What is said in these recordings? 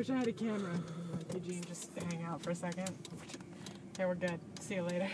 wish I had a camera. Eugene, just hang out for a second. Okay, we're good. See you later.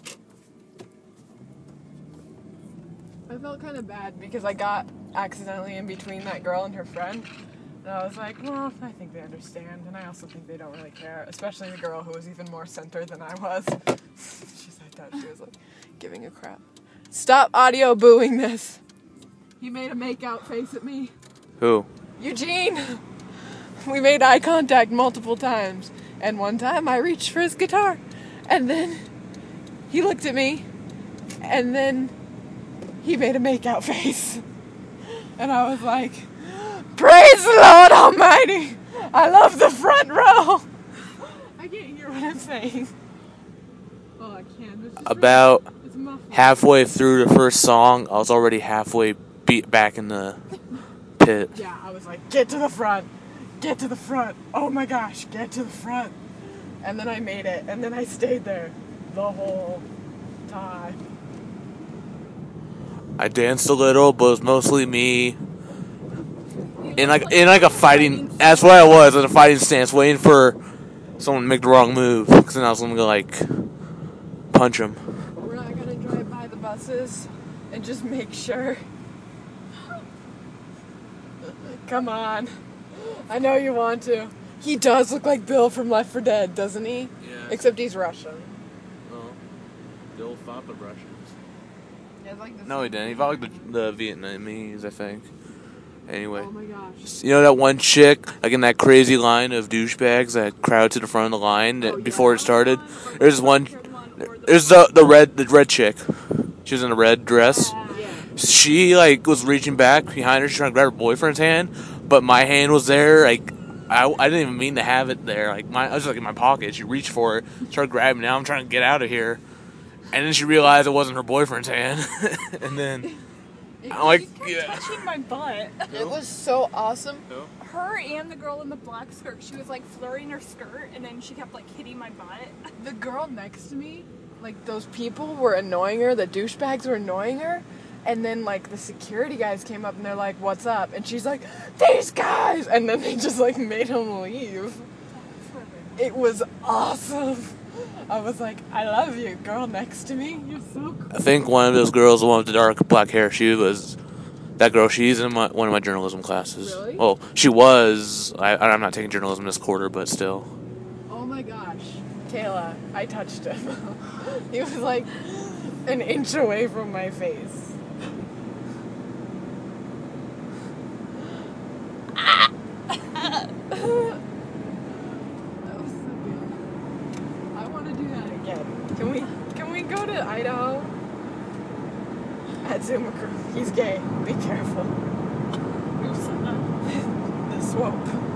I felt kind of bad because I got accidentally in between that girl and her friend. And I was like, well, I think they understand. And I also think they don't really care. Especially the girl who was even more center than I was. I thought she was like giving a crap. Stop audio booing this. He made a make-out face at me. Who? Eugene. We made eye contact multiple times. And one time I reached for his guitar. And then he looked at me. And then he made a make-out face. And I was like, praise the Lord Almighty! I love the front row! I can't hear what I'm saying. Oh, I can. About halfway through the first song, I was already halfway back in the pit. Yeah, I was like, get to the front! Get to the front! Oh my gosh, get to the front! And then I made it, and then I stayed there the whole time. I danced a little, but it was mostly me in like a fighting. That's what I was, in a fighting stance, waiting for someone to make the wrong move, because then I was gonna go like punch him. We're not gonna drive by the buses and just make sure. Come on, I know you want to. He does look like Bill from Left 4 Dead, doesn't he? Yeah. Except he's Russian. Oh, Bill fought the Russians. Like no, he didn't. He fought like the Vietnamese, I think. Anyway. Oh my gosh. You know that one chick, like in that crazy line of douchebags that crowd to the front of the line before it started? There's one. There's the red chick. She was in a red dress. Yeah. She like was reaching back behind her, trying to grab her boyfriend's hand, but my hand was there. Like I didn't even mean to have it there. Like I was like in my pocket. She reached for it, started grabbing. Now I'm trying to get out of here. And then she realized it wasn't her boyfriend's hand. And then I'm like, yeah. Touching my butt. It was so awesome. Who? Her and the girl in the black skirt, she was like flirting her skirt and then she kept like hitting my butt. The girl next to me, like those people were annoying her, the douchebags were annoying her. And then like the security guys came up and they're like, what's up? And she's like, these guys! And then they just like made him leave. It was awesome. I was like, I love you, girl next to me. You're so cool. I think one of those girls, the one with the dark black hair, she was that girl. She's in one of my journalism classes. Really? Well, she was. I'm not taking journalism this quarter, but still. Oh my gosh. Kayla, I touched him. He was like an inch away from my face. Can we go to Idaho? At Zuma Crew. He's gay. Be careful. Who said that? The swope.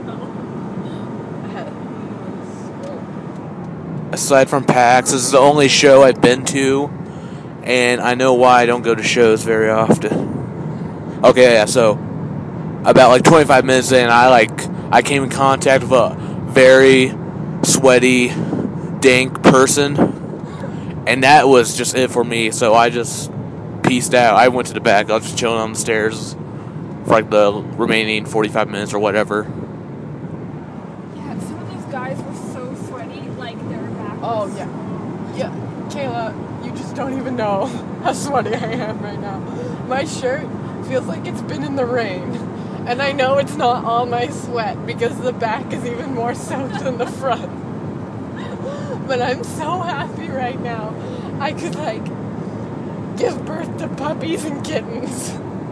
Aside from PAX, this is the only show I've been to, and I know why I don't go to shows very often. Okay, yeah, so about like 25 minutes in, I came in contact with a very sweaty, dank person, and that was just it for me. So I just peaced out. I went to the back. I was just chilling on the stairs for like the remaining 45 minutes or whatever. Yeah, some of these guys were so sweaty, like their back. Oh yeah, yeah. Kayla, you just don't even know how sweaty I am right now. My shirt feels like it's been in the rain, and I know it's not all my sweat because the back is even more soaked than the front. But I'm so happy right now. I could like give birth to puppies and kittens.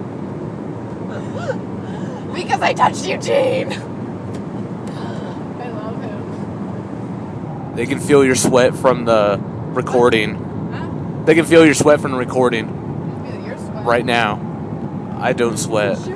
Because I touched Eugene. I love him. They can feel your sweat from the recording. Huh? They can feel your sweat from the recording Feel your sweat. right now. I don't sweat. Sure.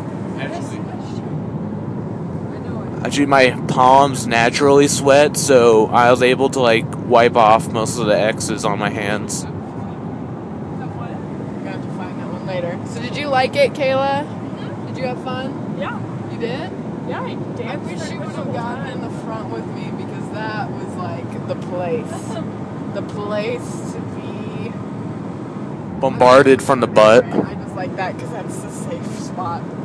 Actually, my palms naturally sweat, so I was able to like wipe off most of the X's on my hands. We're gonna have to find that one later. So did you like it, Kayla? Mm-hmm. Did you have fun? Yeah. You did? Yeah, I danced. I wish pretty you much would the have whole gotten in time. the front with me because that was like the place. The place to be. Bombarded from the butt. I just like that because that's the safe spot.